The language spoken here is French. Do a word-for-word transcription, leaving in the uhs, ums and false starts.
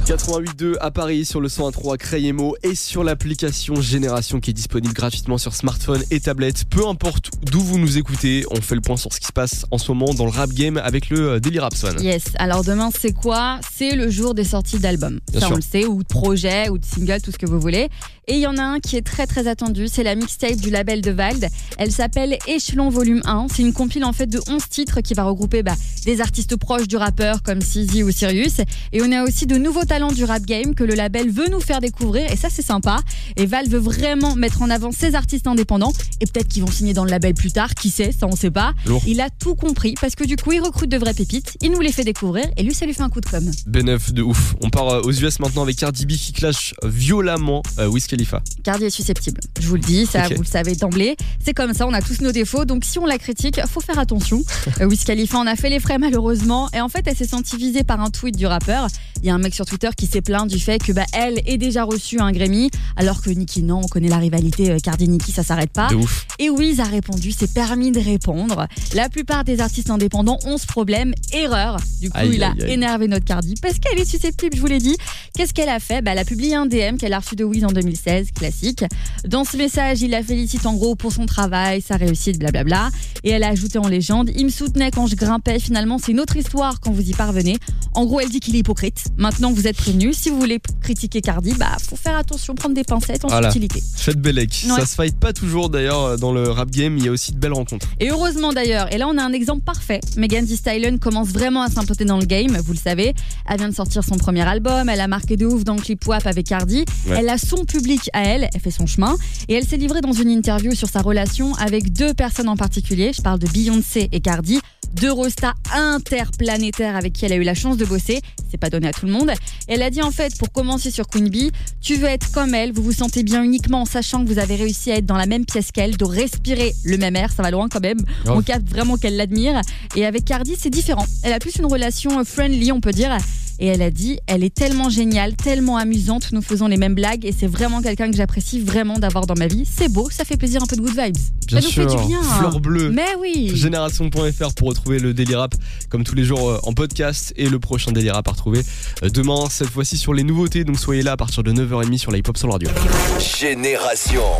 quatre-vingt-huit deux à Paris sur le cent un trois Crayemo et sur l'application Génération qui est disponible gratuitement sur smartphone et tablette. Peu importe d'où vous nous écoutez, on fait le point sur ce qui se passe en ce moment dans le rap game avec le Daily Rap Swan. Yes, alors demain c'est quoi ? C'est le jour des sorties d'albums. Bien Ça sûr. on le sait, ou de projets, ou de singles, tout ce que vous voulez. Et il y en a un qui est très très attendu, c'est la mixtape du label de Vald. Elle s'appelle Échelon Volume un. C'est une compile en fait de onze titres qui va regrouper bah, des artistes proches du rappeur comme Sisi ou Sirius. Et on a aussi de nouveaux talents du rap game que le label veut nous faire découvrir. Et ça c'est sympa. Et Val veut vraiment mettre en avant ses artistes indépendants. Et peut-être qu'ils vont signer dans le label plus tard, qui sait, ça on sait pas. Lourd. Il a tout compris parce que du coup il recrute de vraies pépites. Il nous les fait découvrir et lui ça lui fait un coup de com'. B neuf de ouf. On part euh, aux U S maintenant avec Cardi B qui clash violemment euh, Wiz Khalifa. Cardi est susceptible, je vous le dis, ça Ok. vous le savez d'emblée. C'est comme ça, on a tous nos défauts, donc si on la critique, faut faire attention. Euh, Wiz Khalifa en a fait les frais malheureusement, et en fait elle s'est sentie visée par un tweet du rappeur. Il y a un mec sur Twitter qui s'est plaint du fait que bah, elle ait déjà reçu un Grammy, alors que Nicki non, on connaît la rivalité euh, Cardi-Nicki, ça s'arrête pas. De ouf. Et Wiz a répondu, c'est permis de répondre. La plupart des artistes indépendants ont ce problème, erreur. Du coup, Aïe, il a aïe, aïe. énervé notre Cardi parce qu'elle est susceptible, je vous l'ai dit. Qu'est-ce qu'elle a fait ? Bah, elle a publié un D M qu'elle a reçu de Wiz en deux mille seize, classique. Dans ce message, il la félicite en gros pour son travail, sa réussite, blablabla. Et elle a ajouté en légende, il me soutenait quand je grimpais, finalement c'est une autre histoire quand vous y parvenez. En gros, elle dit qu'il est hypocrite. Maintenant vous êtes prévenus, si vous voulez critiquer Cardi, bah faut faire attention, prendre des pincettes en Voilà. subtilité. Faites Bellec. Ouais. Ça se fight pas toujours d'ailleurs dans le rap game, il y a aussi de belles rencontres. Et heureusement d'ailleurs, et là on a un exemple parfait. Megan Thee Stallion commence vraiment à s'implanter dans le game, vous le savez. Elle vient de sortir son premier album, elle a marqué de ouf dans le clip W A P avec Cardi. Ouais. Elle a son public à elle, elle fait son chemin. Et elle s'est livrée dans une interview sur sa relation avec deux personnes en particulier. Je parle de Beyoncé et Cardi. Deux rostas interplanétaires avec qui elle a eu la chance de bosser. C'est pas donné à tout le monde. Et elle a dit en fait, pour commencer sur Queen Bee, tu veux être comme elle, vous vous sentez bien uniquement en sachant que vous avez réussi à être dans la même pièce qu'elle, de respirer le même air, ça va loin quand même. Grave. On capte vraiment qu'elle l'admire. Et avec Cardi, c'est différent. Elle a plus une relation friendly, on peut dire. Et elle a dit, elle est tellement géniale, tellement amusante, nous faisons les mêmes blagues et c'est vraiment quelqu'un que j'apprécie vraiment d'avoir dans ma vie. C'est beau, ça fait plaisir, un peu de good vibes. Bien ça nous sûr. fait du bien. Fleur bleue. Mais oui. Génération point F R pour retrouver le Daily Rap comme tous les jours euh, en podcast et le prochain Daily Rap à retrouver euh, demain, cette fois-ci sur les nouveautés. Donc soyez là à partir de neuf heures trente sur la Hip Hop Soul Radio. Génération.